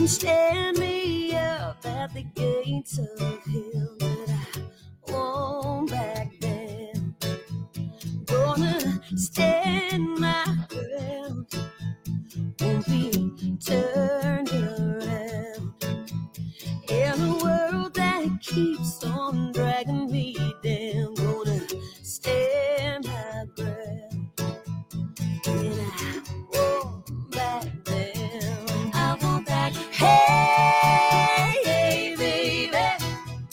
Stand me up at the gates of hell, but I won't back down. Gonna stand my ground, won't be turned around. In a world that keeps on dragging me down, gonna stand my ground, and I won't back down. I won't back. Hey, hey, baby,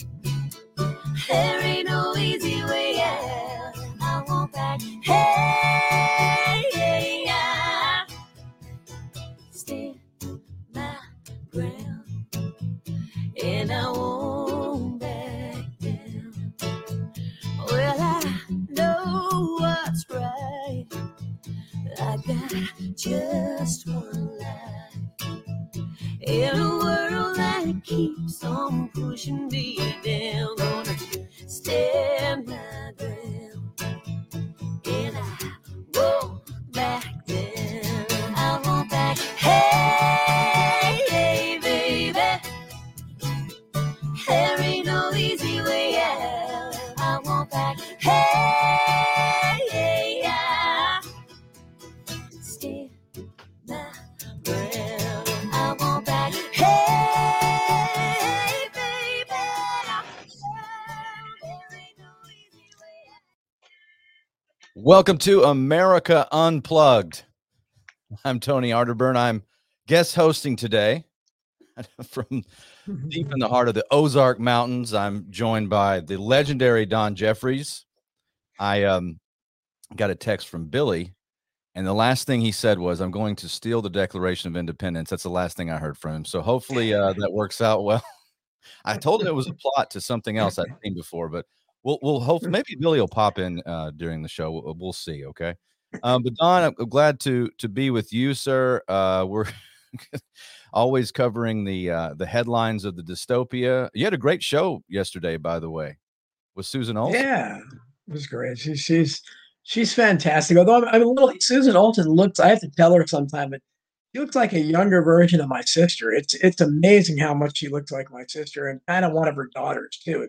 there ain't no easy way out. I won't back. Hey, hey, I stand my ground, and I won't back down. Well, I know what's right. I got just one life. In a world that keeps on pushing me down, gonna stand my ground, and I won't back down. I won't back. Hey, hey, baby, there ain't no easy way out. I won't back. Hey, hey, I stand my ground. I won't back. Hey, baby, there ain't no easy way out. Welcome to America Unplugged. I'm Tony Arterburn. I'm guest hosting today from deep in the heart of the Ozark Mountains. I'm joined by the legendary Don Jeffries. I got a text from Billy, and the last thing he said was, "I'm going to steal the Declaration of Independence." That's the last thing I heard from him. So hopefully that works out well. I told him it was a plot to something else I'd seen before, but we'll hope maybe Billy will pop in during the show. We'll see. Okay. But Don, I'm glad to be with you, sir. We're always covering the headlines of the dystopia. You had a great show yesterday, by the way, with Susan Olsen. Yeah, it was great. She's fantastic. Although I'm a little, Susan Olsen looks, I have to tell her sometime, but she looks like a younger version of my sister. It's amazing how much she looks like my sister, and kind of one of her daughters too.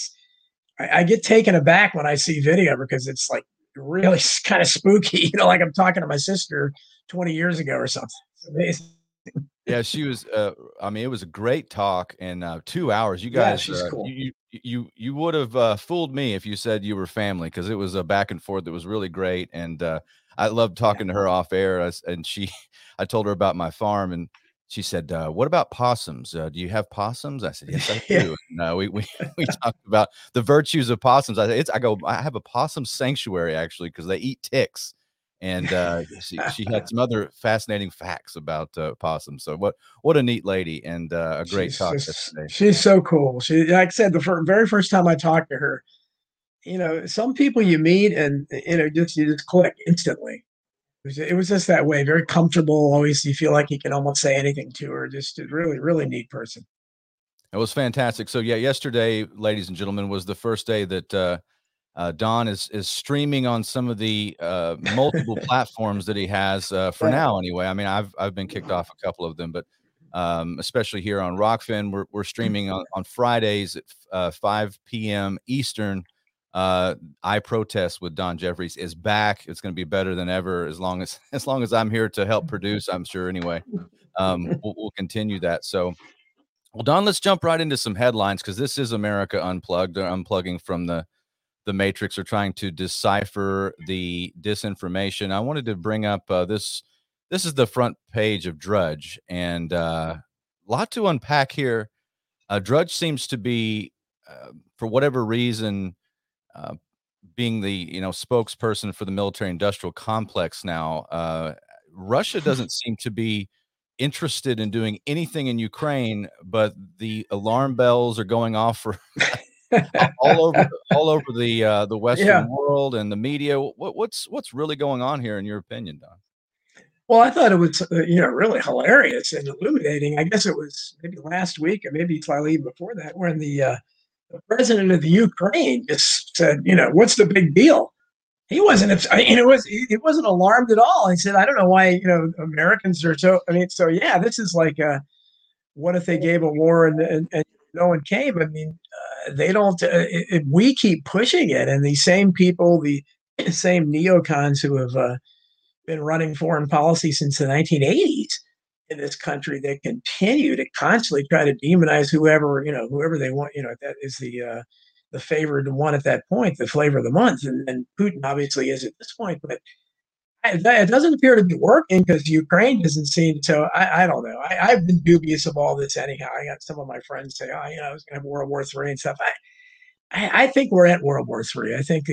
I get taken aback when I see video of her, because it's like really kind of spooky, like I'm talking to my sister 20 years ago or something. It's amazing. Yeah, she was. I mean, it was a great talk in 2 hours. You guys, she's cool. You would have fooled me if you said you were family, because it was a back and forth that was really great, and I loved talking to her off air. I told her about my farm, and she said, "What about possums? Do you have possums?" I said, "Yes, I do." No, we talked about the virtues of possums. I have a possum sanctuary actually, because they eat ticks. And she had some other fascinating facts about possums. So what a neat lady, and a great talk yesterday. She's so cool. She, like I said, very first time I talked to her, some people you meet and you just click instantly. It was just that way, very comfortable. Always you feel like you can almost say anything to her. Just a really, really neat person. It was fantastic. So yeah, yesterday, ladies and gentlemen, was the first day that Don is streaming on some of the multiple platforms that he has for now. Anyway, I mean, I've been kicked off a couple of them, but especially here on Rockfin, we're streaming on Fridays at 5 p.m. Eastern. I Protest with Don Jeffries is back. It's going to be better than ever as long as I'm here to help produce. I'm sure. Anyway, we'll continue that. So. Well, Don, let's jump right into some headlines, because this is America Unplugged. They're unplugging from the Matrix, are trying to decipher the disinformation. I wanted to bring up this. This is the front page of Drudge, and a lot to unpack here. Drudge seems to be, for whatever reason, being the spokesperson for the military-industrial complex now. Russia doesn't seem to be interested in doing anything in Ukraine, but the alarm bells are going off for all over the Western world and the media. What's really going on here, in your opinion, Don? Well, I thought it was really hilarious and illuminating. I guess it was maybe last week, or maybe slightly before that, when the president of the Ukraine just said, "What's the big deal?" He wasn't, he wasn't alarmed at all. He said, "I don't know why, Americans are so." I mean, so yeah, this is like what if they gave a war and no one came? I mean, they don't. We keep pushing it, and these same people, the same neocons who have been running foreign policy since the 1980s in this country, that continue to constantly try to demonize whoever they want. That is the favored one at that point, the flavor of the month, and Putin obviously is at this point, but it doesn't appear to be working because Ukraine doesn't seem. So I don't know. I've been dubious of all this anyhow. I got some of my friends say, "Oh, I was going to have World War III and stuff." I think we're at World War III. I think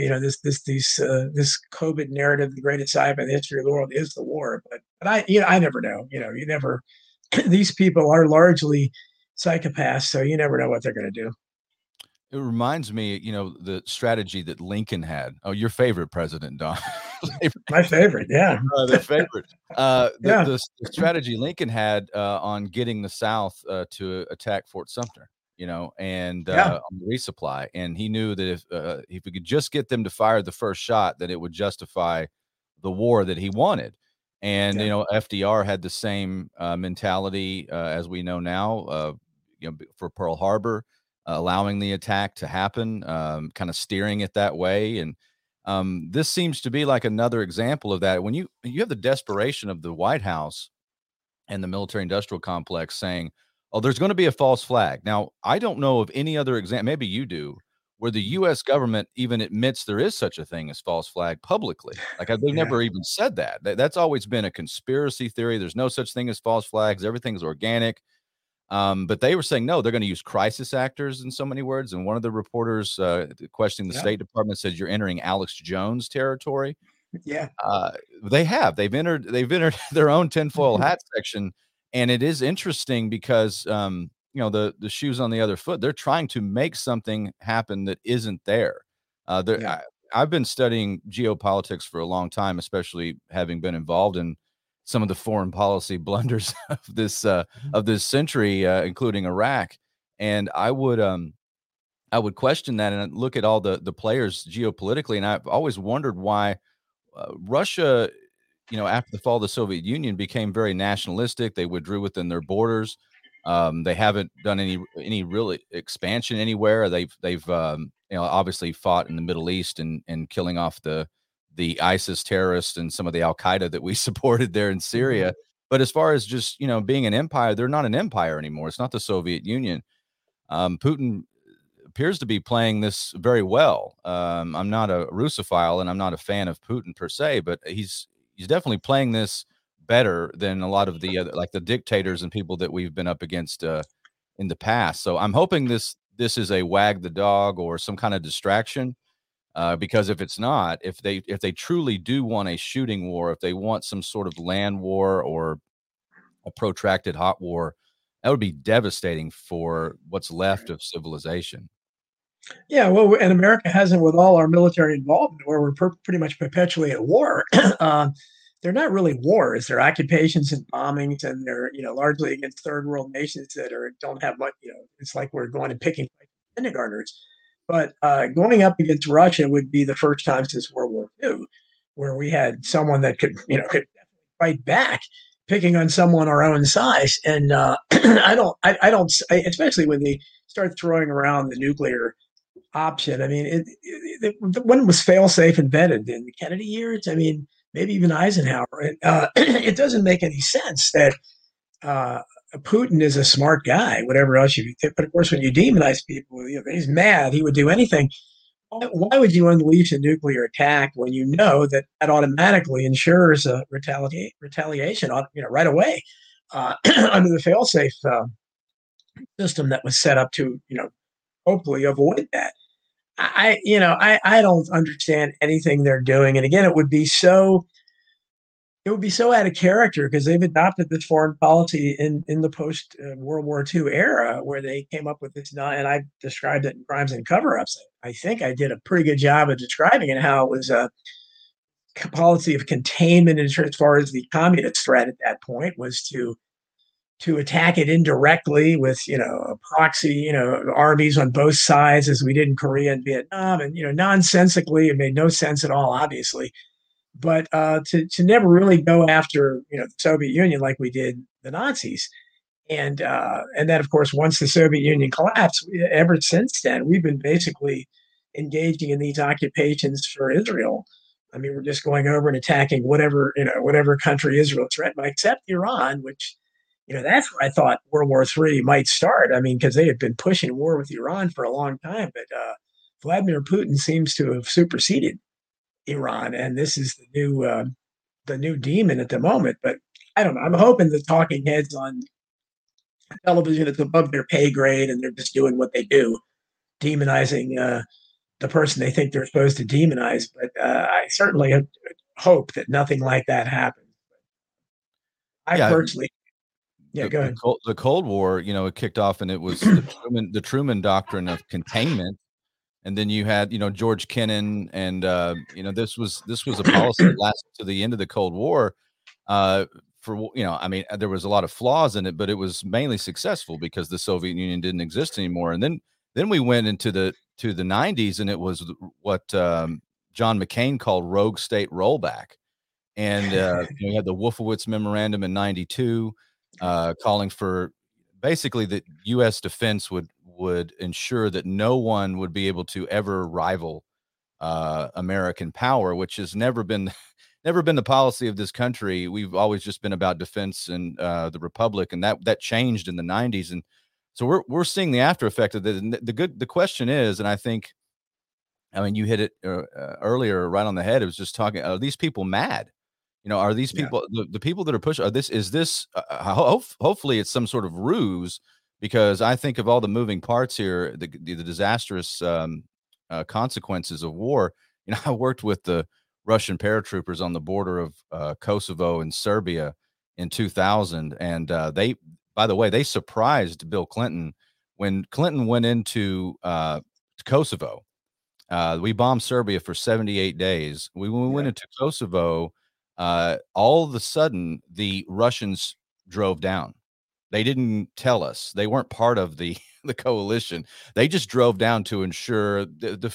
this COVID narrative, the greatest sci-fi in the history of the world, is the war. But I never know. You never. These people are largely psychopaths, so you never know what they're going to do. It reminds me, the strategy that Lincoln had. Oh, your favorite president, Don. My favorite, yeah. The favorite. Yeah. The strategy Lincoln had on getting the South to attack Fort Sumter, and Yeah. on the resupply. And he knew that if we could just get them to fire the first shot, that it would justify the war that he wanted. And, Yeah. FDR had the same mentality as we know now, for Pearl Harbor, allowing the attack to happen, kind of steering it that way. And this seems to be like another example of that. When you have the desperation of the White House and the military industrial complex saying, "Oh, there's going to be a false flag." Now, I don't know of any other example, maybe you do, where the U.S. government even admits there is such a thing as false flag publicly. Like they've Yeah. never even said that. That's always been a conspiracy theory. There's no such thing as false flags. Everything's organic. But they were saying, no, they're going to use crisis actors in so many words. And one of the reporters questioning the Yeah. State Department said, "You're entering Alex Jones territory." Yeah. They've entered their own tinfoil hat section. And it is interesting because, the shoes on the other foot, they're trying to make something happen that isn't there. Yeah. I've been studying geopolitics for a long time, especially having been involved in some of the foreign policy blunders of this century, including Iraq. And I would question that and look at all the players geopolitically. And I've always wondered why Russia, after the fall of the Soviet Union, became very nationalistic. They withdrew within their borders. They haven't done any real expansion anywhere. They've obviously fought in the Middle East and killing off the ISIS terrorists and some of the Al Qaeda that we supported there in Syria. But as far as just being an empire, they're not an empire anymore. It's not the Soviet Union. Putin appears to be playing this very well. I'm not a Russophile and I'm not a fan of Putin per se, but he's definitely playing this better than a lot of the other, like the dictators and people that we've been up against in the past. So I'm hoping this is a wag the dog or some kind of distraction. Because if it's not, if they truly do want a shooting war, if they want some sort of land war or a protracted hot war, that would be devastating for what's left of civilization. Yeah, well, and America hasn't, with all our military involvement, where we're pretty much perpetually at war. They're not really wars; they're occupations and bombings, and they're largely against third world nations that don't have much. It's like we're going and picking kindergartners. But going up against Russia would be the first time since World War II, where we had someone that could fight back, picking on someone our own size. And I don't, especially when they start throwing around the nuclear option. I mean, when was fail-safe invented? In the Kennedy years? I mean, maybe even Eisenhower. It doesn't make any sense that Putin is a smart guy, whatever else you think. But of course, when you demonize people, he's mad. He would do anything. Why would you unleash a nuclear attack when you know that automatically ensures a retaliation right away under the fail-safe system that was set up to hopefully avoid that. I don't understand anything they're doing, and again, it would be so out of character because they've adopted this foreign policy in the post World War II era where they came up with this, and I described it in Crimes and Cover-Ups. I think I did a pretty good job of describing it, how it was a policy of containment as far as the communist threat at that point was to attack it indirectly with a proxy armies on both sides, as we did in Korea and Vietnam, and nonsensically, it made no sense at all, obviously. But to never really go after the Soviet Union like we did the Nazis, And then, of course, once the Soviet Union collapsed, ever since then, we've been basically engaging in these occupations for Israel. I mean, we're just going over and attacking whatever country Israel threatened by, except Iran, which, that's where I thought World War III might start. I mean, because they had been pushing war with Iran for a long time, but Vladimir Putin seems to have superseded Iran, and this is the new demon at the moment. But I don't know. I'm hoping the talking heads on television, it's above their pay grade, and they're just doing what they do, demonizing the person they think they're supposed to demonize. But I certainly hope that nothing like that happens. I Yeah, personally, yeah, go ahead. the Cold War, it kicked off, and it was the Truman Doctrine of containment, and then you had George Kennan, and this was a policy that lasted to the end of the Cold War. I mean, there was a lot of flaws in it, but it was mainly successful because the Soviet Union didn't exist anymore. And then we went into the 90s, and it was what John McCain called rogue state rollback. And we had the Wolfowitz Memorandum in 92, calling for basically that U.S. defense would ensure that no one would be able to ever rival American power, which has never been the policy of this country. We've always just been about defense and the republic, and that changed in the 90s. And so we're seeing the after effect of it. And the question is, and I mean, you hit it earlier right on the head. It was just talking, are these people mad? Are these people, the people that are pushing, hopefully it's some sort of ruse, because I think of all the moving parts here, the disastrous consequences of war. I worked with the Russian paratroopers on the border of Kosovo and Serbia in 2000. And by the way, they surprised Bill Clinton when Clinton went into Kosovo. We bombed Serbia for 78 days. When we went into Kosovo, all of a sudden the Russians drove down. They didn't tell us. They weren't part of the coalition. They just drove down to ensure the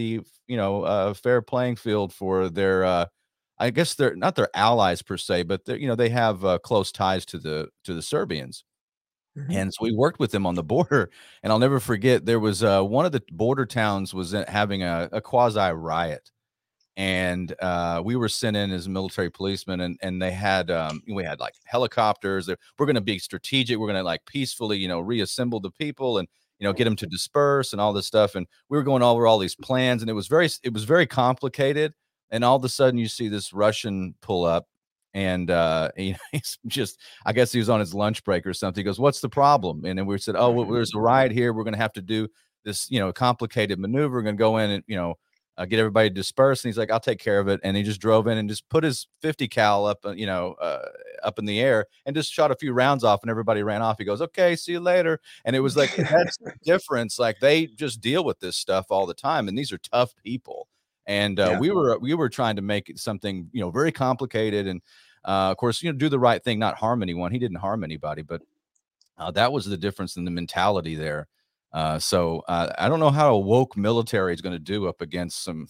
fair playing field for their I guess they're not their allies per se, but they have close ties to the Serbians. Mm-hmm. And so we worked with them on the border, and I'll never forget, there was one of the border towns was having a quasi riot, and we were sent in as military policemen, and they had we had like helicopters. We're going to be strategic. We're going to like peacefully reassemble the people and get them to disperse and all this stuff. And we were going over all these plans, and it was very complicated. And all of a sudden you see this Russian pull up, and he's just, I guess he was on his lunch break or something. He goes, "What's the problem?" And then we said, "Oh, well, there's a riot here. We're going to have to do this complicated maneuver. We're going to go in and get everybody dispersed." And he's like, "I'll take care of it." And he just drove in and just put his 50 cal up, up in the air, and just shot a few rounds off, and everybody ran off. He goes, "Okay, see you later." And it was like, that's the difference. Like, they just deal with this stuff all the time, and these are tough people. And we were trying to make it something, very complicated. And of course, do the right thing, not harm anyone. He didn't harm anybody, but that was the difference in the mentality there. So I don't know how a woke military is going to do up against some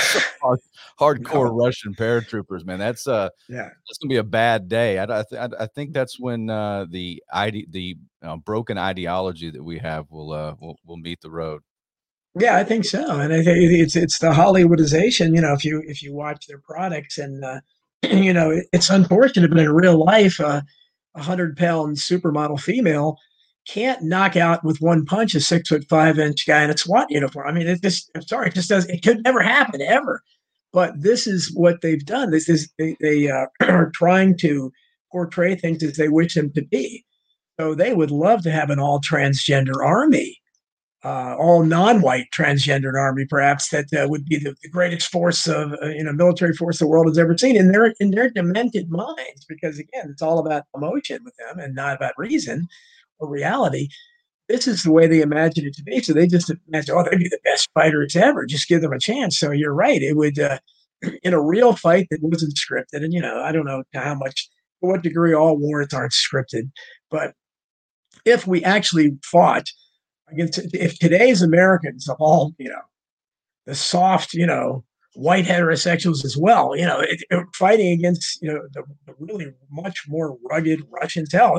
hardcore Russian paratroopers, man. That's going to be a bad day. I think that's when the broken ideology that we have will meet the road. Yeah, I think so, and I think it's the Hollywoodization. If you watch their products, and it's unfortunate, but in real life, a 100-pound supermodel female can't knock out with one punch a 6'5" guy in a SWAT uniform. I mean, it just does. It could never happen ever. But this is what they've done. This is they are trying to portray things as they wish them to be. So they would love to have an all transgender army. All non-white transgendered army, perhaps, that would be the greatest force of military force the world has ever seen in their demented minds, because again, it's all about emotion with them and not about reason or reality. This is the way they imagine it to be. So they just imagine, they'd be the best fighters ever. Just give them a chance. So you're right. It would, in a real fight that wasn't scripted, and I don't know to what degree all wars aren't scripted, but if we actually fought if today's Americans of all, the soft, white heterosexuals as well, fighting against, the really much more rugged Russians, hell,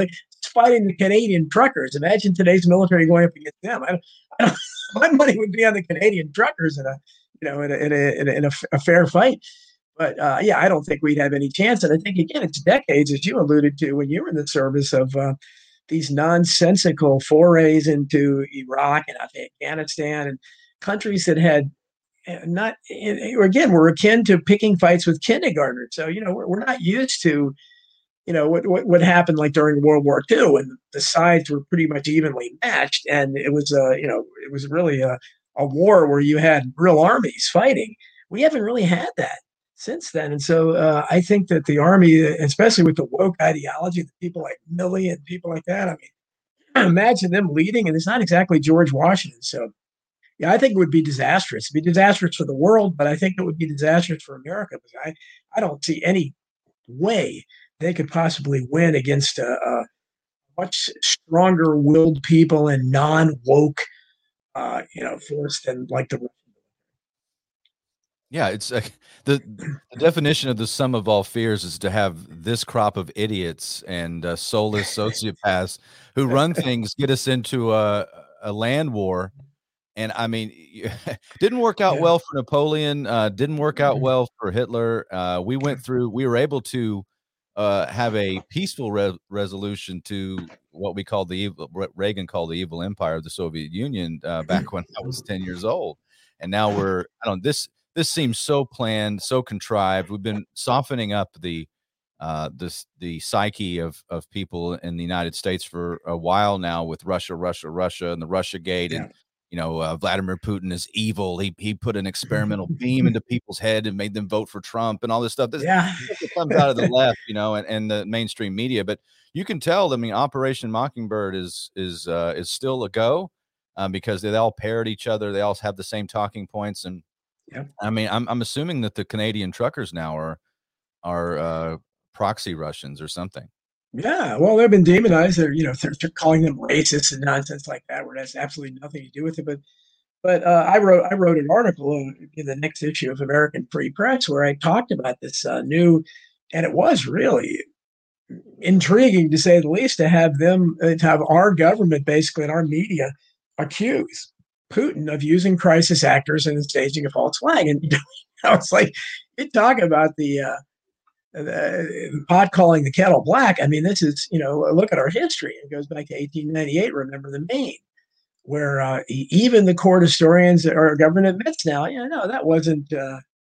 fighting the Canadian truckers. Imagine today's military going up against them. My money would be on the Canadian truckers in a fair fight. But yeah, I don't think we'd have any chance. And I think, again, it's decades, as you alluded to when you were in the service, of these nonsensical forays into Iraq and Afghanistan and countries that had not, again, we're akin to picking fights with kindergartners. So, we're not used to, what happened like during World War II, when the sides were pretty much evenly matched. And it was, it was really a war where you had real armies fighting. We haven't really had that since then. And so I think that the Army, especially with the woke ideology, the people like Milley and people like that, I mean, imagine them leading, and it's not exactly George Washington. So yeah, I think it would be disastrous. It'd be disastrous for the world, but I think it would be disastrous for America, because I don't see any way they could possibly win against a much stronger willed people and non-woke, force than like the. Yeah, it's the definition of the sum of all fears is to have this crop of idiots and soulless sociopaths who run things get us into a land war. And I mean, didn't work out well for Napoleon. Didn't work out well for Hitler. We were able to have a peaceful resolution to what we called Reagan called the evil empire of the Soviet Union back when I was 10 years old. And now this seems so planned, so contrived. We've been softening up the psyche of people in the United States for a while now with Russia, and the Russiagate, and Vladimir Putin is evil. He put an experimental beam into people's head and made them vote for Trump and all this stuff. This comes out of the left, and the mainstream media. But you can tell. I mean, Operation Mockingbird is still a go because they all parrot each other. They all have the same talking points. And I mean, I'm assuming that the Canadian truckers now are proxy Russians or something. Yeah, well, they've been demonized. They're calling them racist and nonsense like that, where it has absolutely nothing to do with it. But I wrote an article in the next issue of American Free Press where I talked about this new, and it was really intriguing, to say the least, to have our government, basically, and our media accuse Putin of using crisis actors and staging a false flag. And it's like, you talk about the pot calling the kettle black. I mean, this is, look at our history. It goes back to 1898. Remember the Maine, where even the court historians or government admits now, no, that wasn't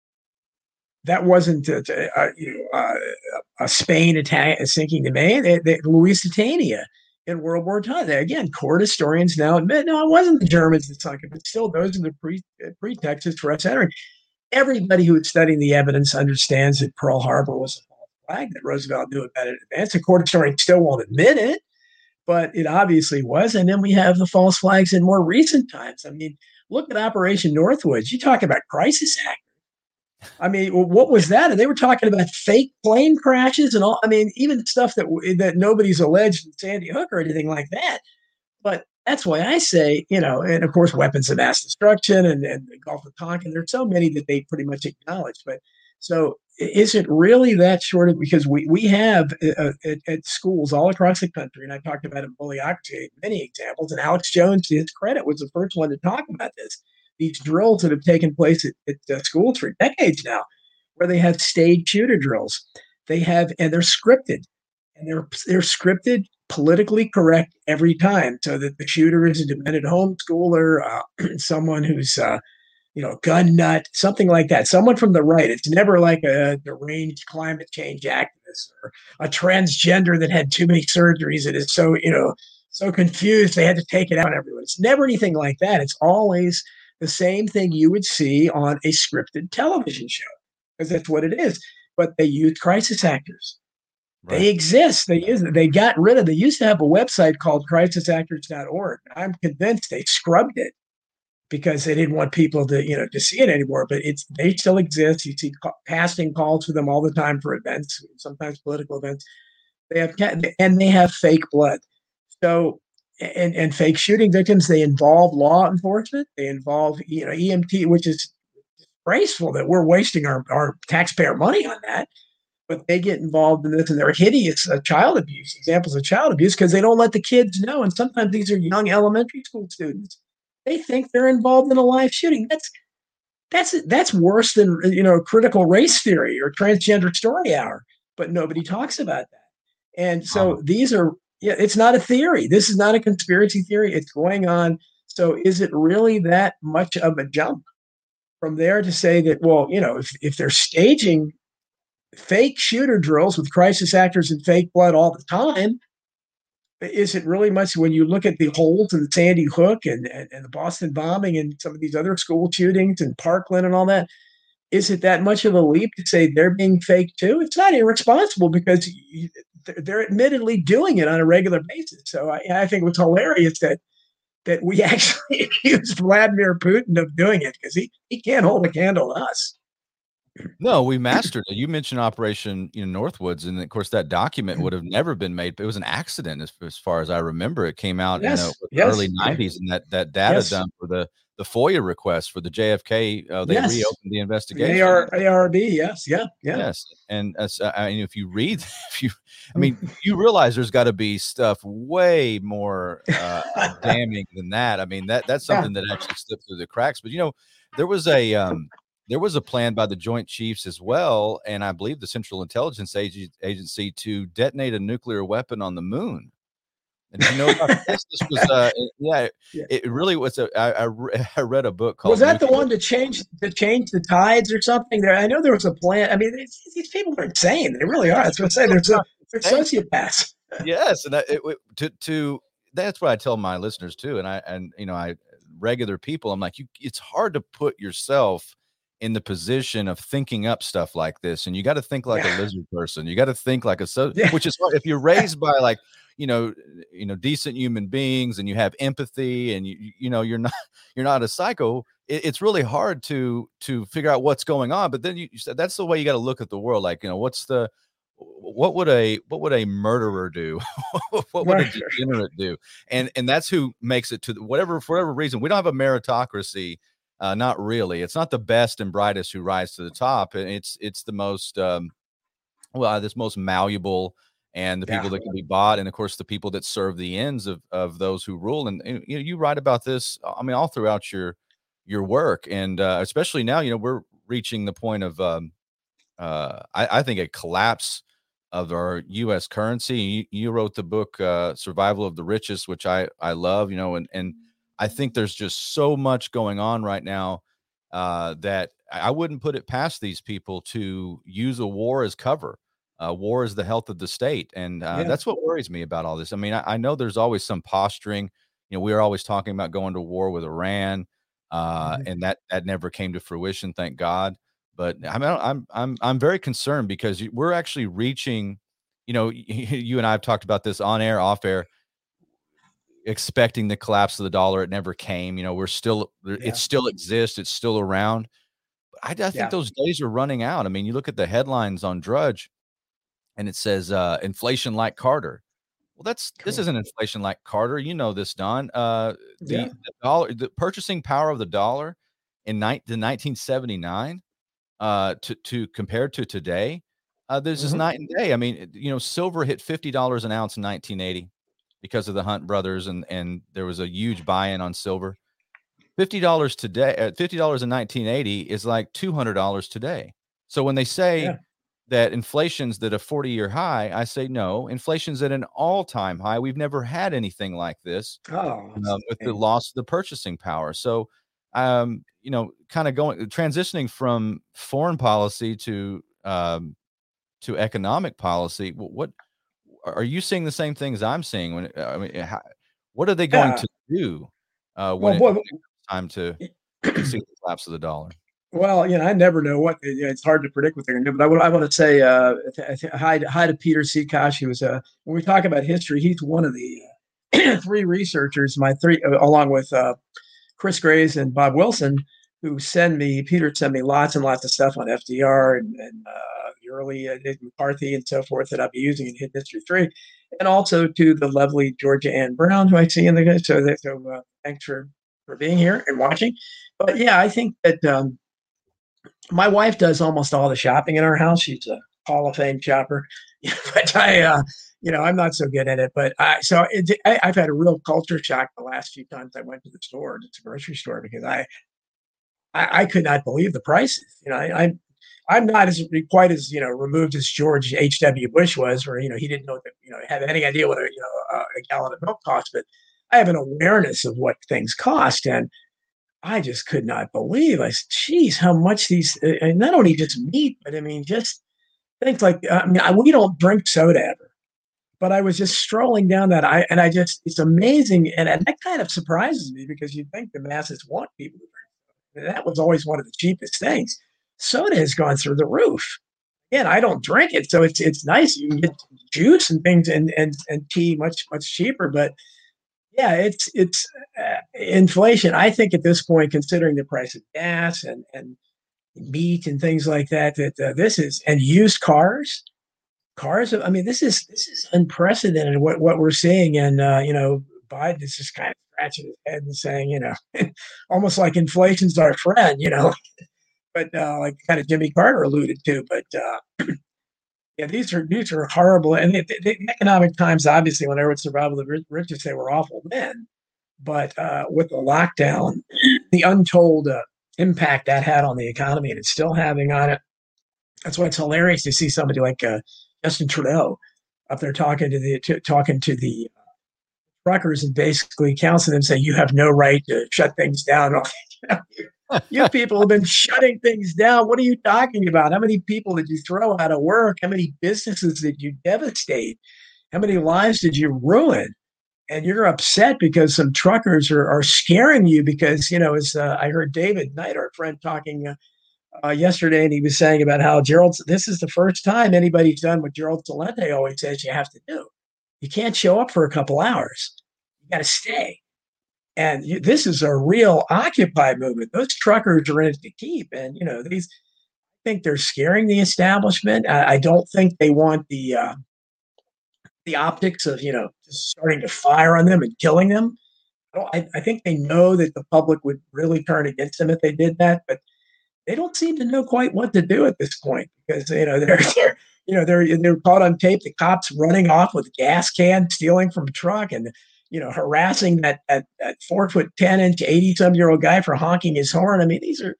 Spain sinking the Maine. Lusitania in World War II. Again, court historians now admit, no, it wasn't the Germans that sunk it, but still those are the pretexts for us entering. Everybody who is studying the evidence understands that Pearl Harbor was a false flag, that Roosevelt knew about it in advance. The court historians still won't admit it, but it obviously was. And then we have the false flags in more recent times. I mean, look at Operation Northwoods. You talk about crisis actors. I mean, what was that? And they were talking about fake plane crashes and all. I mean, even stuff that nobody's alleged in Sandy Hook or anything like that. But that's why I say, and of course, weapons of mass destruction and the Gulf of Tonkin. There's so many that they pretty much acknowledge. But so is it really that short of, because we have at schools all across the country, and I talked about it in Bullyachtee, many examples, and Alex Jones, to his credit, was the first one to talk about this. These drills that have taken place at schools for decades now, where they have staged shooter drills. And they're scripted, and they're scripted, politically correct every time, so that the shooter is a demented homeschooler, someone who's gun nut, something like that, someone from the right. It's never like a deranged climate change activist or a transgender that had too many surgeries and is so confused they had to take it out on everyone. It's never anything like that. It's always the same thing you would see on a scripted television show, because that's what it is. But they use crisis actors. Right. They exist. They used to have a website called crisisactors.org. I'm convinced they scrubbed it because they didn't want people to see it anymore. But they still exist. You see casting calls for them all the time for events, sometimes political events. They have fake blood. So and fake shooting victims. They involve law enforcement. They involve EMT, which is disgraceful that we're wasting our taxpayer money on that. but they get involved in this, and they're hideous child abuse examples of child abuse because they don't let the kids know. And sometimes these are young elementary school students. They think they're involved in a live shooting. That's worse than critical race theory or transgender story hour. But nobody talks about that. And so these are it's not a theory. This is not a conspiracy theory. It's going on. So is it really that much of a jump from there to say that, well, if they're staging fake shooter drills with crisis actors and fake blood all the time, is it really much when you look at the holes in Sandy Hook and the Boston bombing and some of these other school shootings and Parkland and all that? Is it that much of a leap to say they're being fake too? It's not irresponsible because they're admittedly doing it on a regular basis. So I think it was hilarious that we actually accused Vladimir Putin of doing it because he can't hold a candle to us. No, we mastered it. You mentioned Operation Northwoods, and of course that document would have never been made. But it was an accident, as far as I remember. It came out in the early '90s, and that data dump for the FOIA request for the JFK. They reopened the investigation. ARB, yes. And if you read, you realize there's got to be stuff way more damning than that. I mean, that's something that actually slipped through the cracks. But there was a plan by the Joint Chiefs as well, and I believe the Central Intelligence Agency to detonate a nuclear weapon on the moon. And you know about this? This was it really was. I read a book called. Was that the one to change the tides or something? There, I know there was a plan. I mean, these people are insane. They really are. That's what I say. They're sociopaths. Yes, and that's what I tell my listeners too. And I regular people. I'm like, it's hard to put yourself in the position of thinking up stuff like this, and you got to think like a lizard person. You got to think like which is if you're raised by like decent human beings, and you have empathy, and you're not a psycho. It's really hard to figure out what's going on. But then you said that's the way you got to look at the world. Like what would a murderer do? What would a degenerate do? And that's who makes it to for whatever reason. We don't have a meritocracy. Not really. It's not the best and brightest who rise to the top. And it's the most this most malleable, and the people that can be bought, and of course the people that serve the ends of those who rule. And you write about this, I mean, all throughout your work, and especially now, we're reaching the point of I think a collapse of our U.S. currency. You wrote the book Survival of the Richest, which I love, and I think there's just so much going on right now that I wouldn't put it past these people to use a war as cover. War is the health of the state. And that's what worries me about all this. I mean, I know there's always some posturing. We are always talking about going to war with Iran, and that never came to fruition, thank God. But I'm very concerned because we're actually reaching, you and I have talked about this on air, off air, expecting the collapse of the dollar. It never came. We're still, it still exists. It's still around. But I think those days are running out. I mean, you look at the headlines on Drudge and it says inflation like Carter. Well, this isn't inflation like Carter. You know this, Don. The dollar, the purchasing power of the dollar in 1979 to compared to today, there's this night and day. I mean, silver hit $50 an ounce in 1980 because of the Hunt brothers, and there was a huge buy-in on silver. $50 today, $50 in 1980 is like $200 today. So when they say that inflation's at a 40-year high, I say no, inflation's at an all-time high. We've never had anything like this with the loss of the purchasing power. So, kind of transitioning from foreign policy to economic policy. What are you seeing the same things I'm seeing? What are they going to do when it comes time to see the collapse of the dollar? Well, I never know what it's hard to predict what they're going to do. But I want to say hi to Peter Sikash. He was when we talk about history, he's one of the three researchers, along with Chris Graves and Bob Wilson, who Peter sent me lots and lots of stuff on FDR and the early McCarthy and so forth that I'll be using in Hidden History 3, and also to the lovely Georgia Ann Brown, who I see in the so thanks for being here and watching. But I think that my wife does almost all the shopping in our house. She's Hall of Fame shopper, but I'm not so good at it. But I've had a real culture shock the last few times I went to the store, to the grocery store, because I could not believe the prices. I'm not as quite as removed as George H.W. Bush was, where he didn't know that have any idea what a gallon of milk cost, but I have an awareness of what things cost, and I just could not believe. I said, "Geez, how much these?" And not only just meat, but I mean, just things like we don't drink soda ever, but I was just strolling down that it's amazing, and that kind of surprises me because you think the masses want people to drink. That was always one of the cheapest things. Soda has gone through the roof. Again, I don't drink it, so it's nice. You can get juice and things and tea much cheaper, but yeah, it's inflation. I think at this point, considering the price of gas and meat and things like that, this is and used cars. Cars. I mean, this is unprecedented what we're seeing, and Biden is just kind of scratching his head and saying, almost like inflation's our friend, but like kind of Jimmy Carter alluded to. But yeah, these are horrible, and the economic times, obviously, when everyone survival of the richest, they were awful then. But with the lockdown, the untold impact that had on the economy, and it's still having on it. That's why it's hilarious to see somebody like Justin Trudeau up there talking to the truckers and basically counseling them, saying you have no right to shut things down. You people have been shutting things down. What are you talking about? How many people did you throw out of work? How many businesses did you devastate? How many lives did you ruin? And you're upset because some truckers are scaring you because, as I heard David Knight, our friend, talking yesterday, and he was saying about how this is the first time anybody's done what Gerald Celente always says you have to do. You can't show up for a couple hours. You got to stay. And this is a real Occupy movement. Those truckers are in it to keep. And, I think they're scaring the establishment. I don't think they want the optics of, just starting to fire on them and killing them. I think they know that the public would really turn against them if they did that, but they don't seem to know quite what to do at this point because, they're caught on tape, the cops running off with gas cans, stealing from a truck, and harassing that 4'10", 80-some-year-old guy for honking his horn. I mean, these are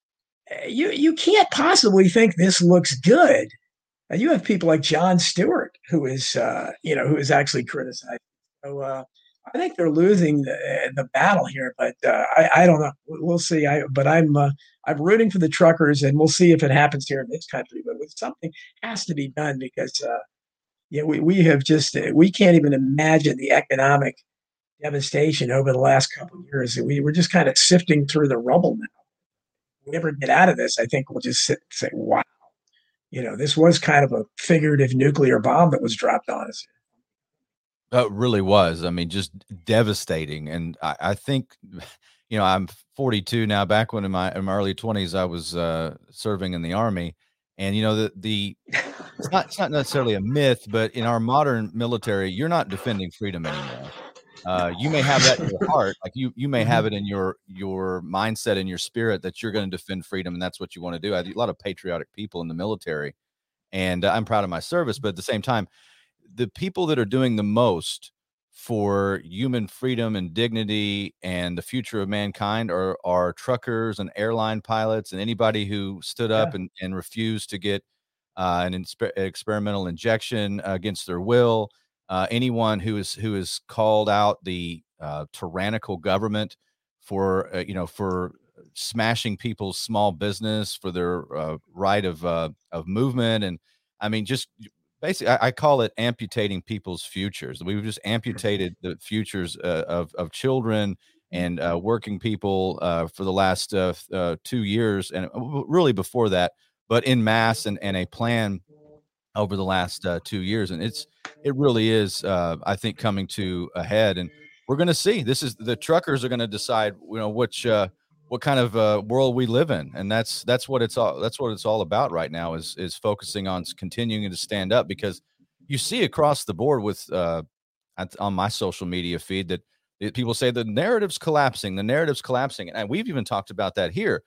you can't possibly think this looks good. And you have people like Jon Stewart, who is actually criticized. So I think they're losing the battle here, but I don't know. We'll see. I'm rooting for the truckers, and we'll see if it happens here in this country. But something has to be done because. We can't even imagine the economic devastation over the last couple of years. We're just kind of sifting through the rubble now. If we ever get out of this, I think we'll just sit and say, wow, this was kind of a figurative nuclear bomb that was dropped on us. It really was. I mean, just devastating. And I think, I'm 42 now. Back when in my early 20s, I was serving in the Army. And it's not necessarily a myth, but in our modern military, you're not defending freedom anymore. You may have that in your heart, like you may have it in your mindset and your spirit that you're going to defend freedom, and that's what you want to do. I have a lot of patriotic people in the military, and I'm proud of my service. But at the same time, the people that are doing the most for human freedom and dignity and the future of mankind are truckers and airline pilots and anybody who stood up and refused to get an experimental injection against their will. Anyone who is called out the tyrannical government for smashing people's small business, for their right of movement. And I mean, just basically, I call it amputating people's futures. We've just amputated the futures of children and working people for the last 2 years, and really before that, but in mass and a plan over the last 2 years. And it really is, I think, coming to a head. And we're going to see. The truckers are going to decide, what kind of world we live in, and that's what it's all about right now is focusing on continuing to stand up, because you see across the board with on my social media feed that people say the narrative's collapsing, and we've even talked about that here.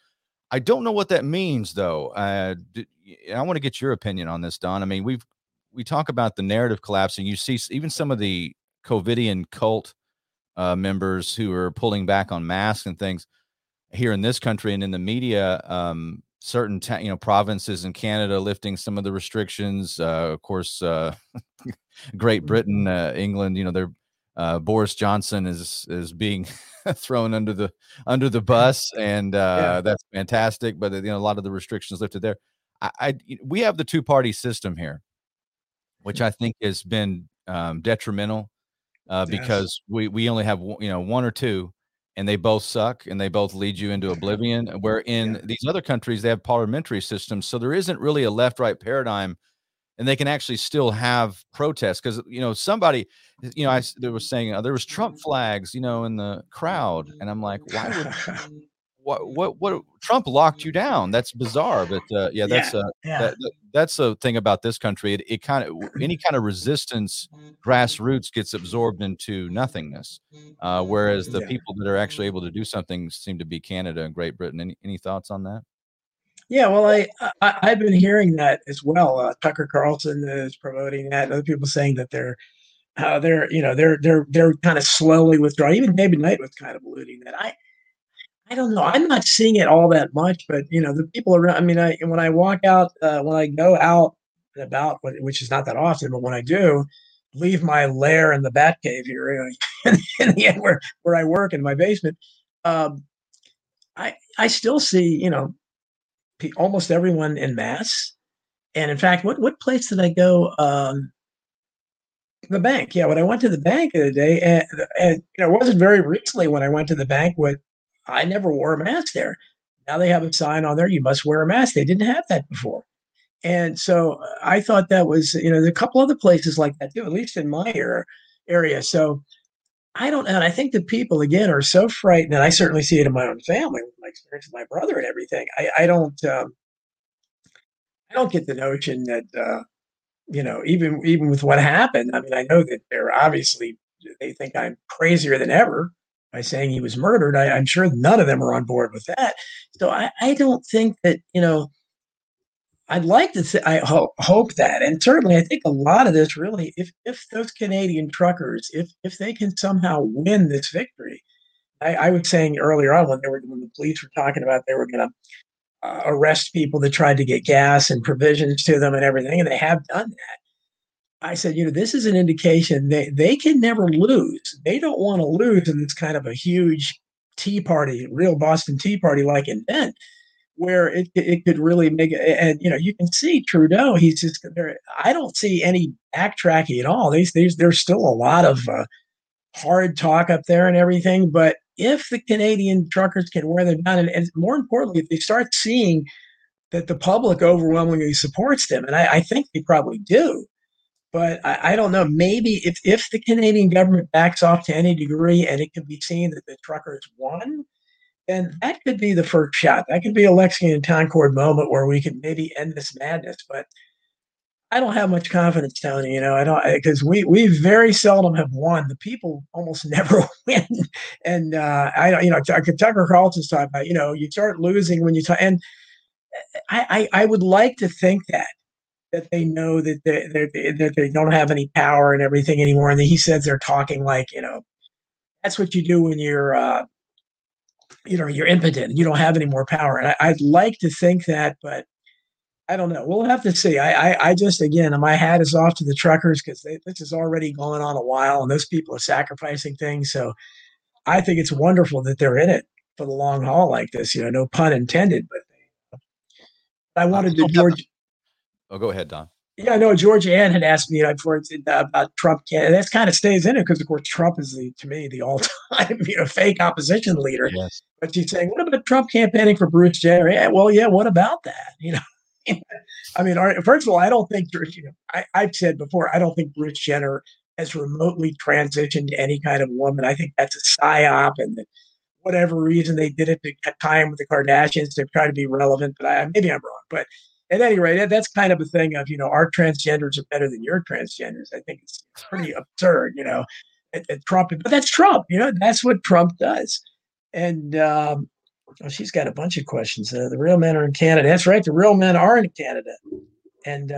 I don't know what that means, though. I want to get your opinion on this, Don. I mean, we talk about the narrative collapsing. You see even some of the COVIDian cult members who are pulling back on masks and things here in this country and in the media. Certain provinces in Canada lifting some of the restrictions. Of course, Great Britain, England. They're Boris Johnson is being thrown under the bus, and that's fantastic. But a lot of the restrictions lifted there. We have the two-party system here, which I think has been detrimental because we only have one or two, and they both suck, and they both lead you into oblivion. Where in these other countries they have parliamentary systems, so there isn't really a left-right paradigm. And they can actually still have protests because somebody, they were saying there was Trump flags, in the crowd, and I'm like, why would what Trump locked you down? That's bizarre, but that's the thing about this country. It kind of any kind of resistance, grassroots gets absorbed into nothingness, whereas the people that are actually able to do something seem to be Canada and Great Britain. Any thoughts on that? Yeah, well, I've been hearing that as well. Tucker Carlson is promoting that. Other people saying that they're kind of slowly withdrawing. Even David Knight was kind of alluding that. I don't know. I'm not seeing it all that much, but the people around. I mean, when I walk out, when I go out and about, which is not that often, but when I do, leave my lair in the Batcave here, in the end where I work in my basement, I still see almost everyone en masse. And in fact, what place did I go? The bank. Yeah, when I went to the bank the other day, and it wasn't very recently when I went to the bank. I never wore a mask there. Now they have a sign on there: you must wear a mask. They didn't have that before, and so I thought that was there's a couple other places like that too, at least in my area. So I don't know. And I think the people again are so frightened, and I certainly see it in my own family, with my experience with my brother and everything. I don't get the notion that even with what happened. I mean, I know that they think I'm crazier than ever by saying he was murdered. I'm sure none of them are on board with that. So I don't think that I'd like to I hope that, and certainly I think a lot of this really, if those Canadian truckers, if they can somehow win this victory. I was saying earlier on when the police were talking about they were going to arrest people that tried to get gas and provisions to them and everything, and they have done that. I said, this is an indication they can never lose. They don't want to lose in this kind of a huge Tea Party, real Boston Tea Party like event, where it could really make it. And you can see Trudeau. He's just there. I don't see any backtracking at all. There's still a lot of hard talk up there and everything, but if the Canadian truckers can wear them down, and more importantly, if they start seeing that the public overwhelmingly supports them, and I think they probably do, but I don't know, maybe if the Canadian government backs off to any degree and it can be seen that the truckers won, then that could be the first shot. That could be a Lexington Town Court moment where we can maybe end this madness. But I don't have much confidence, Tony. I don't, because we very seldom have won. The people almost never win. And I don't, Tucker Carlson's talking about, you start losing when you talk. And I would like to think that they know that they don't have any power and everything anymore. And he says they're talking like, that's what you do when you're impotent. You don't have any more power. And I'd like to think that, but I don't know. We'll have to see. I just, again, my hat is off to the truckers because this is already going on a while, and those people are sacrificing things. So I think it's wonderful that they're in it for the long haul like this. No pun intended. But I wanted to George. Oh, go ahead, Don. Yeah, no. George Ann had asked me before about Trump. That kind of stays in it because, of course, Trump is to me the all-time fake opposition leader. Yes. But she's saying, what about Trump campaigning for Bruce Jenner? Yeah, well, yeah. What about that? I mean, first of all, I don't think, I've said before, I don't think Bruce Jenner has remotely transitioned to any kind of woman. I think that's a psyop, and that whatever reason they did it to cut time with the Kardashians to try to be relevant. But maybe I'm wrong. But at any rate, that's kind of a thing of, our transgenders are better than your transgenders. I think it's pretty absurd, at Trump. But that's Trump. That's what Trump does. And Oh, she's got a bunch of questions. The real men are in Canada. That's right. The real men are in Canada. And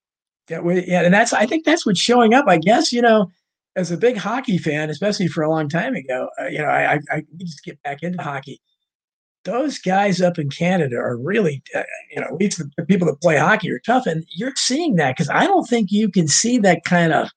and I think that's what's showing up. I guess, as a big hockey fan, especially for a long time ago, I just get back into hockey. Those guys up in Canada are really, at least the people that play hockey are tough. And you're seeing that because I don't think you can see that kind of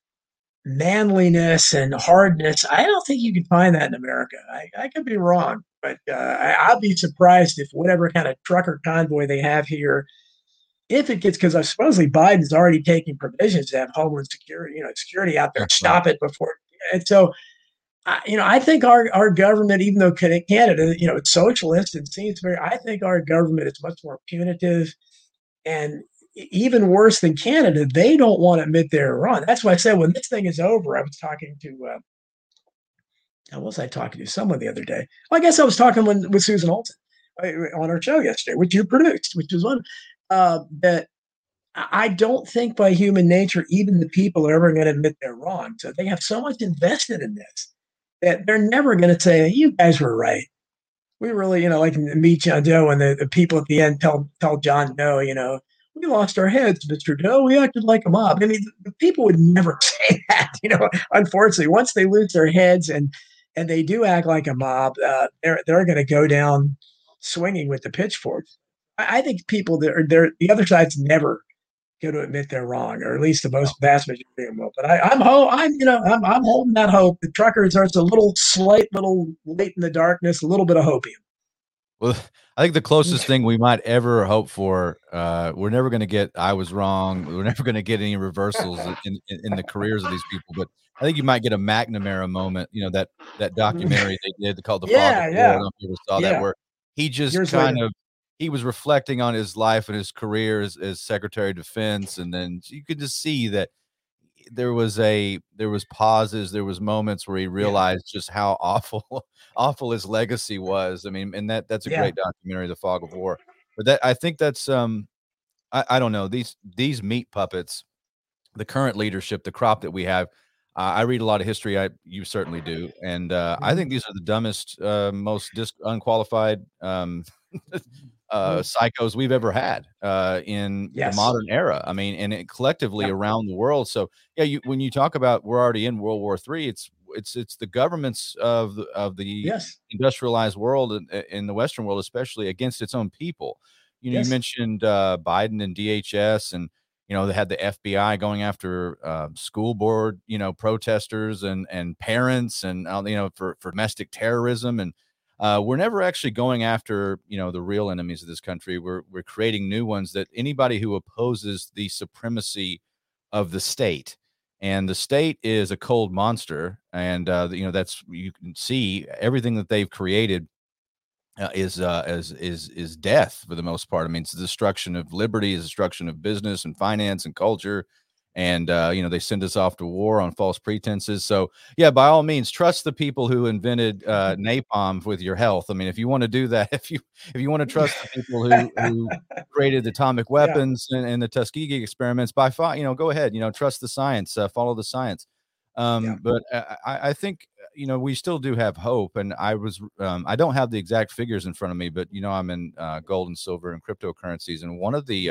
manliness and hardness. I don't think you can find that in America. I could be wrong, but I'll be surprised if whatever kind of trucker convoy they have here, if it gets, because I supposedly Biden's already taking provisions to have Homeland Security, security out there, That's right. stop it before. And so, I think our government, even though Canada, it's socialist and seems very, I think our government is much more punitive and even worse than Canada. They don't want to admit they're wrong. That's why I said when this thing is over, I was talking to, how was I talking to someone the other day? Well, I guess I was talking with Susan Olsen on our show yesterday, which you produced, which was one that I don't think by human nature, even the people are ever going to admit they're wrong. So they have so much invested in this that they're never going to say, you guys were right. We really, like meet John Doe and the people at the end tell John Doe, we lost our heads, Mr. Doe. We acted like a mob. I mean, the people would never say that, unfortunately. Once they lose their heads and they do act like a mob, they're going to go down swinging with the pitchforks. I think people that are there, the other side's never going to admit they're wrong, or at least the most vast majority of them will. But I'm holding that hope. The truckers are a little light in the darkness, a little bit of hopium. Well, I think the closest thing we might ever hope for, we're never going to get. I was wrong. We're never going to get any reversals in the careers of these people. But I think you might get a McNamara moment. That documentary they did called "The Fog of War." I don't know if you ever saw that, where he just he was reflecting on his life and his career as Secretary of Defense, and then you could just see that there was pauses, there was moments where he realized just how awful his legacy was. I mean, and that's a great documentary, The Fog of War. But I think that's I don't know, these meat puppets, the current leadership, the crop that we have. I read a lot of history. You certainly do, and I think these are the dumbest, most unqualified psychos we've ever had in the modern era. I mean, and collectively around the world. So yeah, when you talk about we're already in World War III, it's the governments of the industrialized world and in the Western world, especially against its own people. You mentioned Biden and DHS, and they had the FBI going after school board protesters and parents, and for domestic terrorism. And we're never actually going after, the real enemies of this country. We're creating new ones, that anybody who opposes the supremacy of the state, and the state is a cold monster. And, that's, you can see everything that they've created is death for the most part. I mean, it's the destruction of liberty, it's the destruction of business and finance and culture. And, they send us off to war on false pretenses. So, yeah, by all means, trust the people who invented napalm with your health. I mean, if you want to do that, if you want to trust the people who created atomic weapons and the Tuskegee experiments, go ahead, trust the science, follow the science. But I think, we still do have hope. And I don't have the exact figures in front of me, but, I'm in gold and silver and cryptocurrencies. And one of the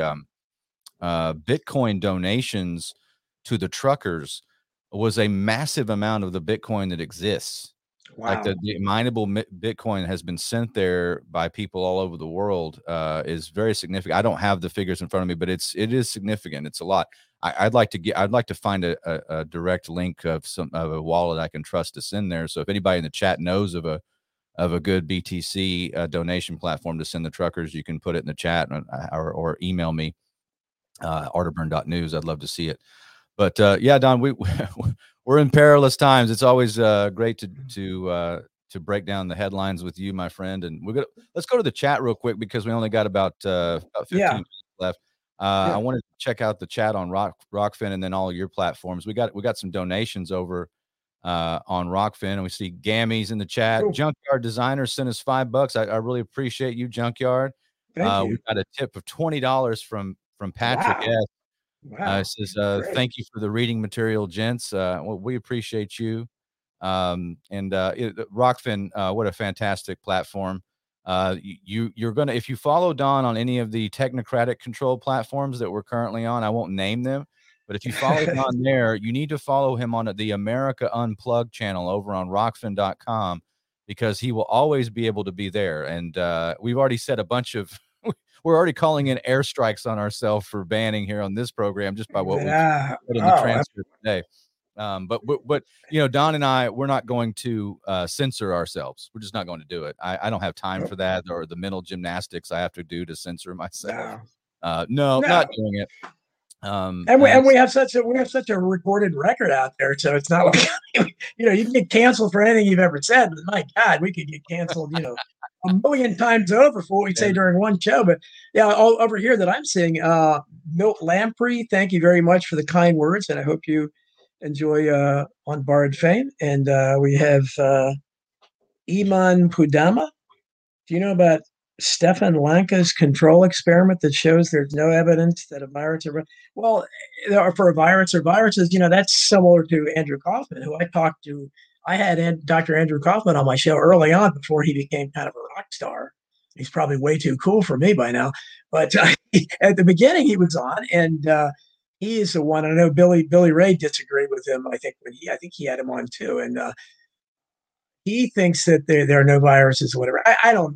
Bitcoin donations to the truckers was a massive amount of the Bitcoin that exists. Wow. Like the mineable Bitcoin has been sent there by people all over the world, is very significant. I don't have the figures in front of me, but it is significant. It's a lot. I'd like to find a direct link of a wallet I can trust to send there. So if anybody in the chat knows of a good BTC donation platform to send the truckers, you can put it in the chat or email me. Arterburn.news. I'd love to see it. But yeah, Don, we're in perilous times. It's always great to break down the headlines with you, my friend. And let's go to the chat real quick, because we only got about 15 minutes left. I wanted to check out the chat on Rockfin and then all your platforms. We got some donations over on Rockfin, and we see Gammy's in the chat. Cool. Junkyard Designer sent us $5. I really appreciate you, Junkyard. Thank you. We got a tip of $20 from Patrick S. Wow. Says, thank you for the reading material, gents. We appreciate you. And Rockfin, what a fantastic platform. You're gonna, if you follow Don on any of the technocratic control platforms that we're currently on, I won't name them, but if you follow Don there, you need to follow him on the America Unplugged channel over on Rockfin.com, because he will always be able to be there. And we've already said a bunch of, we're already calling in airstrikes on ourselves for banning here on this program just by what we put in the transcript today. But you know, Don and I, we're not going to censor ourselves. We're just not going to do it. I don't have time for that, or the mental gymnastics I have to do to censor myself. No, not doing it. And we have such a recorded record out there, so it's not like you know, you can get canceled for anything you've ever said. But my God, we could get canceled, you know, a million times over for what we say during one show. But yeah, all over here that I'm seeing, Milt Lamprey, thank you very much for the kind words, and I hope you enjoy on Borrowed Fame. And we have Iman Pudama. Do you know about Stefan Lanka's control experiment that shows there's no evidence that a virus for a virus or viruses, you know, that's similar to Andrew Kaufman, who I talked to. I had Dr. Andrew Kaufman on my show early on before he became kind of a rock star. He's probably way too cool for me by now. But at the beginning, he was on, and he is the one. I know Billy Ray disagreed with him. I think he had him on too, and he thinks that there are no viruses or whatever.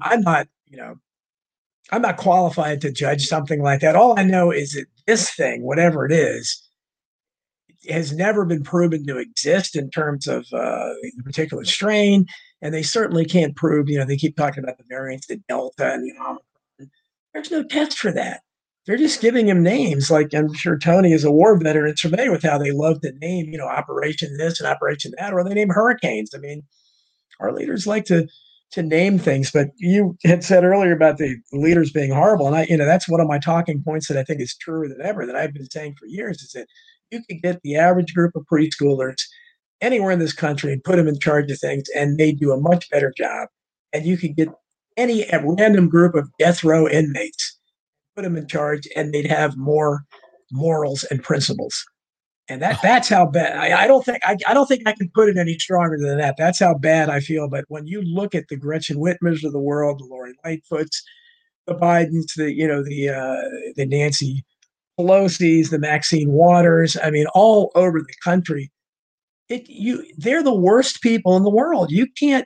I'm not qualified to judge something like that. All I know is that this thing, whatever it is, has never been proven to exist in terms of the particular strain, and they certainly can't prove. You know, they keep talking about the variants, the Delta and the Omicron. There's no test for that. They're just giving him names. Like, I'm sure Tony is a war veteran, familiar with how they love to name, you know, Operation this and Operation that, or they name hurricanes. I mean, our leaders like to name things, but you had said earlier about the leaders being horrible, and that's one of my talking points that I think is truer than ever, that I've been saying for years, is that you could get the average group of preschoolers anywhere in this country and put them in charge of things, and they do a much better job. And you could get a random group of death row inmates, put them in charge, and they'd have more morals and principles. And that's how bad. I don't think I can put it any stronger than that. That's how bad I feel. But when you look at the Gretchen Whitmers of the world, the Lori Lightfoots, the Bidens, the Nancy Pelosi's, the Maxine Waters, I mean, all over the country, they're the worst people in the world. You can't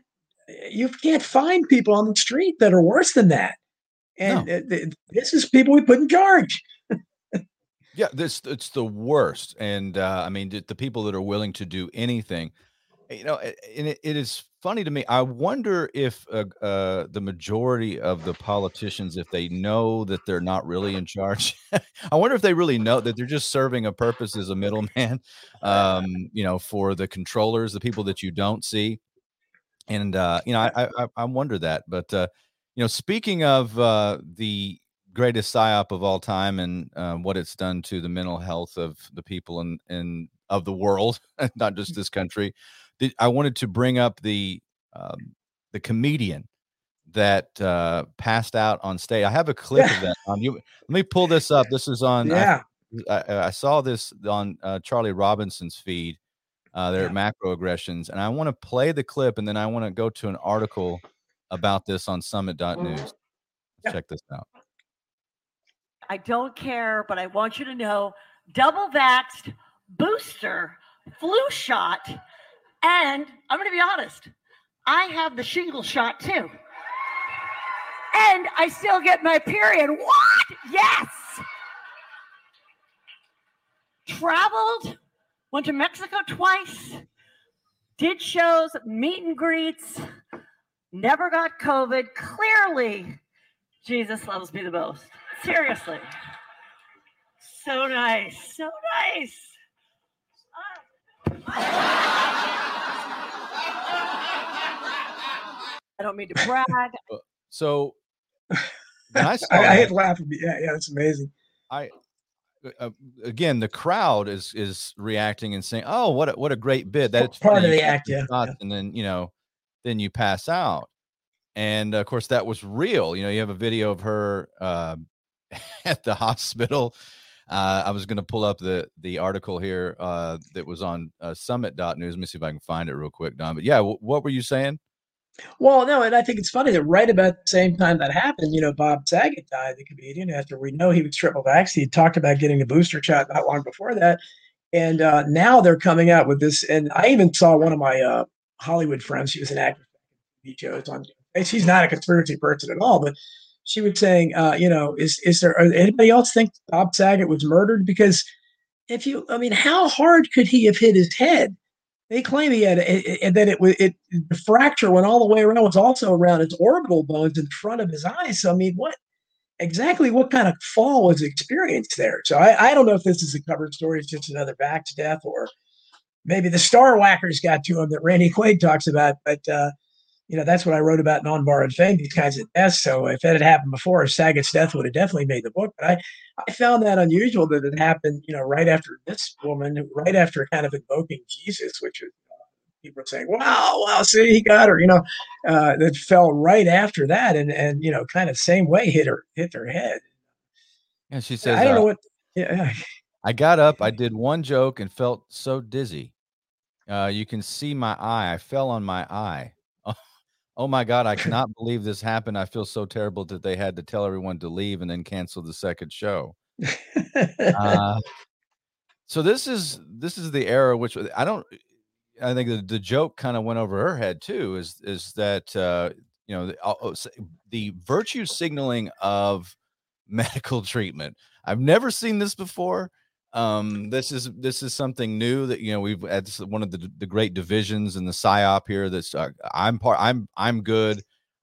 find people on the street that are worse than that. And this is people we put in charge. Yeah, it's the worst. And I mean, the people that are willing to do anything, you know, and it is funny to me. I wonder if the majority of the politicians, if they know that they're not really in charge, I wonder if they really know that they're just serving a purpose as a middleman, you know, for the controllers, the people that you don't see. And, you know, I wonder that. But, you know, speaking of the greatest psyop of all time and what it's done to the mental health of the people in of the world, not just this country, I wanted to bring up the comedian that passed out on stage. I have a clip of that on you. Let me pull this up. This is on. I saw this on Charlie Robinson's feed. They're macroaggressions, and I want to play the clip, and then I want to go to an article about this on summit.news. Check this out. I don't care, but I want you to know, double vaxxed, booster, flu shot, and I'm going to be honest, I have the shingle shot too. And I still get my period. What? Yes. Traveled, went to Mexico twice, did shows, meet and greets, never got COVID. Clearly, Jesus loves me the most. Seriously. So nice. So nice. I don't mean to brag. So I hate laughing. Yeah, that's amazing. Again, the crowd is reacting and saying, "Oh, what a great bit!" That's part of the act, yeah. And then then you pass out, and of course that was real. You know, you have a video of her at the hospital. I was going to pull up the article here that was on summit.news. Let me see if I can find it real quick, Don. But yeah, what were you saying? Well, no, and I think it's funny that right about the same time that happened, Bob Saget died, the comedian, after we know he was triple vaxxed. He talked about getting a booster shot not long before that. And now they're coming out with this. And I even saw one of my Hollywood friends. She was an actress on TV shows on. She's not a conspiracy person at all, but she was saying, is there anybody else think Bob Saget was murdered? Because I mean, how hard could he have hit his head? They claim he had, and then the fracture went all the way around. Was also around his orbital bones in front of his eyes. So I mean, what kind of fall was experienced there? So I don't know if this is a covered story. It's just another Vax death, or maybe the Star Whackers got to him that Randy Quaid talks about. But that's what I wrote about in On Borrowed Fame, these kinds of deaths. So if that had happened before, Saget's death would have definitely made the book. But I found that unusual that it happened, right after this woman, right after kind of invoking Jesus, which is people are saying, wow, see, he got her, that fell right after that. And kind of same way hit her head. And she says, I don't know what. Yeah. I got up, I did one joke and felt so dizzy. You can see my eye. I fell on my eye. Oh my God, I cannot believe this happened. I feel so terrible that they had to tell everyone to leave and then cancel the second show. So this is the era which I think the joke kind of went over her head too, is that the virtue signaling of medical treatment. I've never seen this before. This is something new that we've had. One of the great divisions in the PSYOP here. That's I'm good.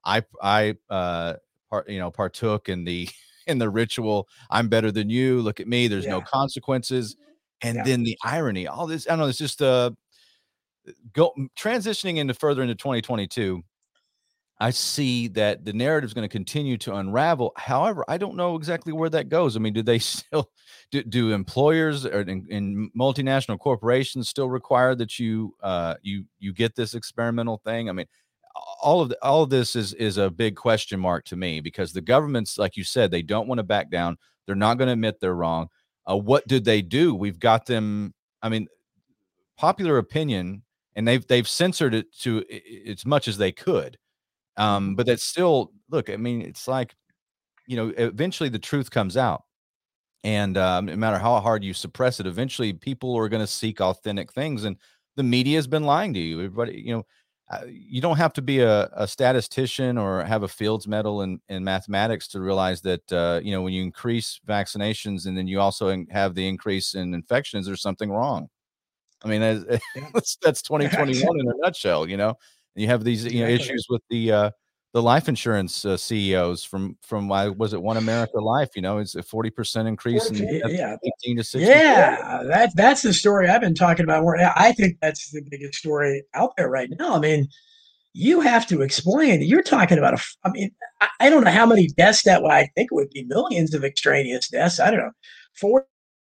Partook in the ritual. I'm better than you. Look at me. There's no consequences. And then the irony. All this. I don't know. It's just transitioning into further into 2022. I see that the narrative is going to continue to unravel. However, I don't know exactly where that goes. I mean, do they still do employers or in multinational corporations still require that you get this experimental thing? I mean, all of this is a big question mark to me, because the governments, like you said, they don't want to back down. They're not going to admit they're wrong. What did they do? We've got them. I mean, popular opinion, and they've censored it to as much as they could. But that's still, look, I mean, it's like, eventually the truth comes out, and no matter how hard you suppress it, eventually people are going to seek authentic things, and the media has been lying to you. Everybody, you don't have to be a statistician or have a Fields Medal in mathematics to realize that, when you increase vaccinations and then you also have the increase in infections, there's something wrong. I mean, that's 2021 in a nutshell, You have these issues with the life insurance CEOs from why was it One America Life? It's a 40% increase in 18 to 60. Yeah, that's the story I've been talking about. Where I think that's the biggest story out there right now. I mean, you have to explain. You're talking about I don't know how many deaths that way. I think it would be millions of extraneous deaths. I don't know.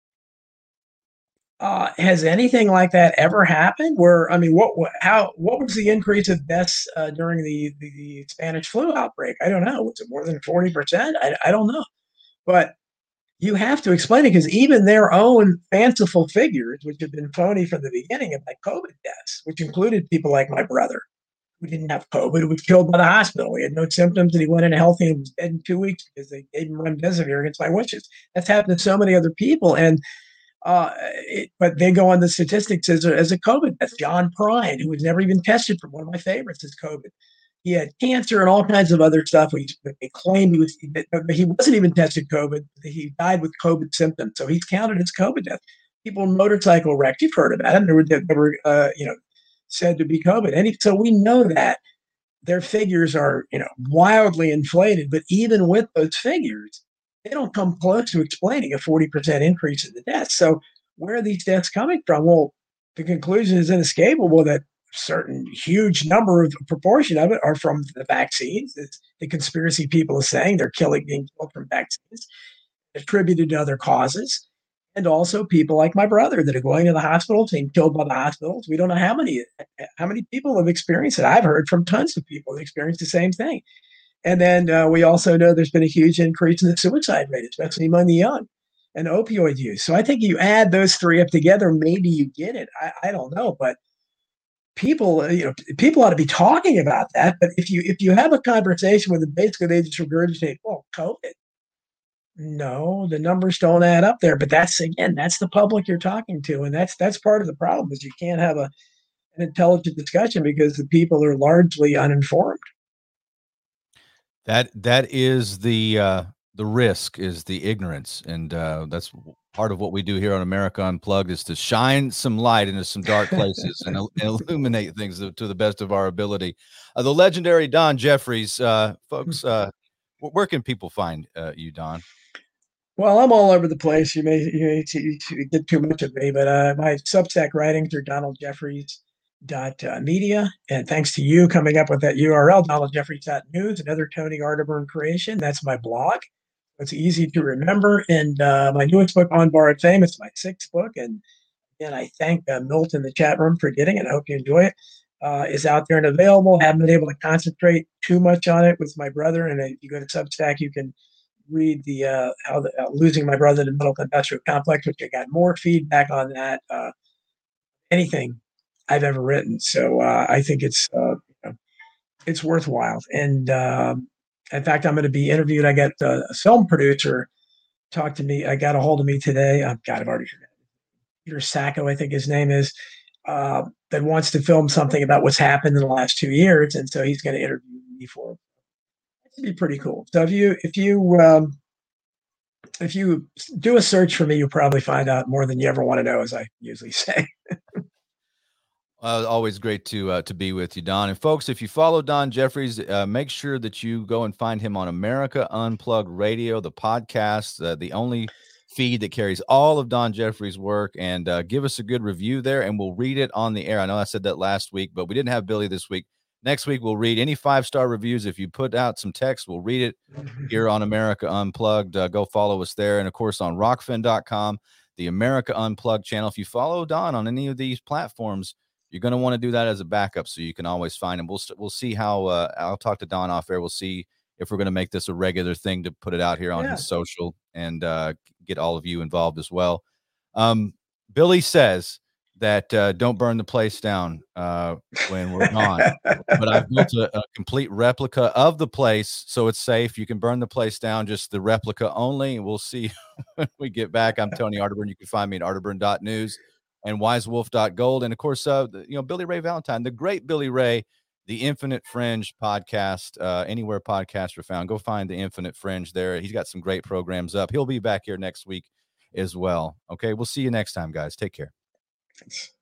Has anything like that ever happened? Where, I mean, what was the increase of deaths during the Spanish flu outbreak? I don't know. Was it more than 40%? I don't know. But you have to explain it, because even their own fanciful figures, which have been phony from the beginning, of like COVID deaths, which included people like my brother, who didn't have COVID, who was killed by the hospital. He had no symptoms, and he went in healthy and was dead in 2 weeks because they gave him remdesivir against my wishes. That's happened to so many other people. And but they go on the statistics as a COVID death. John Prine, who was never even tested for, one of my favorites, is COVID. He had cancer and all kinds of other stuff. They claimed he wasn't even tested COVID. He died with COVID symptoms, so he's counted as COVID death. People in motorcycle wrecks, you've heard about them. They were said to be COVID, and so we know that their figures are wildly inflated. But even with those figures, they don't come close to explaining a 40% increase in the deaths. So where are these deaths coming from? Well, the conclusion is inescapable that a certain huge proportion of it are from the vaccines. It's the conspiracy people are saying they're being killed from vaccines, attributed to other causes. And also people like my brother that are going to the hospitals, being killed by the hospitals. We don't know how many people have experienced it. I've heard from tons of people who experienced the same thing. And then we also know there's been a huge increase in the suicide rate, especially among the young, and opioid use. So I think you add those three up together, maybe you get it. I don't know. But people, people ought to be talking about that. But if you have a conversation with them, basically they just regurgitate, "Well, COVID." No, the numbers don't add up there. But that's the public you're talking to, and that's part of the problem is you can't have an intelligent discussion because the people are largely uninformed. That is the risk, is the ignorance, and that's part of what we do here on America Unplugged, is to shine some light into some dark places and illuminate things to the best of our ability. The legendary Don Jeffries, folks. Where can people find you, Don? Well, I'm all over the place. You may get too much of me, but my Substack writings are donaldjeffries.media. And thanks to you coming up with that URL, donaldjeffries.news, another Tony Arterburn creation. That's my blog. It's easy to remember. And my newest book, On Borrowed Fame, it's my 6th book. And again, I thank Milt in the chat room for getting it. I hope you enjoy it. Is out there and available. Haven't been able to concentrate too much on it with my brother. And if you go to Substack, you can read the losing my brother in the medical industrial complex, which I got more feedback on that anything I've ever written. So I think it's worthwhile. And in fact, I'm going to be interviewed. I got a film producer talk to me. I got a hold of me today. I've already forgotten. Peter Sacco, I think his name is, that wants to film something about what's happened in the last 2 years, and so he's going to interview me for it. It'd be pretty cool. So if you do a search for me, you'll probably find out more than you ever want to know, as I usually say. Always great to be with you, Don. And folks, if you follow Don Jeffries, make sure that you go and find him on America Unplugged Radio, the podcast, the only feed that carries all of Don Jeffries' work. And give us a good review there, and we'll read it on the air. I know I said that last week, but we didn't have Billy this week. Next week, we'll read any 5-star reviews. If you put out some text, we'll read it here on America Unplugged. Go follow us there. And, of course, on rockfin.com, the America Unplugged channel. If you follow Don on any of these platforms, you're going to want to do that as a backup so you can always find him. We'll see how I'll talk to Don off air. We'll see if we're going to make this a regular thing to put it out here on his social and get all of you involved as well. Billy says that don't burn the place down when we're gone. But I've built a complete replica of the place, so it's safe. You can burn the place down, just the replica only. We'll see when we get back. I'm Tony Arterburn. You can find me at arterburn.news and wisewolf.gold. And, of course, Billy Ray Valentine, the great Billy Ray, the Infinite Fringe podcast, anywhere podcasts are found. Go find the Infinite Fringe there. He's got some great programs up. He'll be back here next week as well. Okay, we'll see you next time, guys. Take care. Thanks.